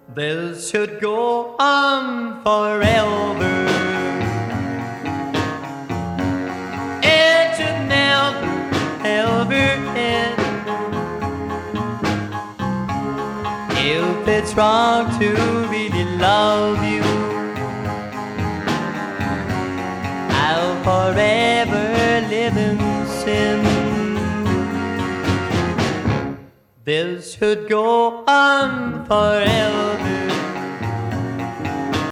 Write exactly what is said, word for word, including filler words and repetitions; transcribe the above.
This should go on forever. It should never, ever end. If it's wrong to really love you, I'll forever live in sin. This should go on forever.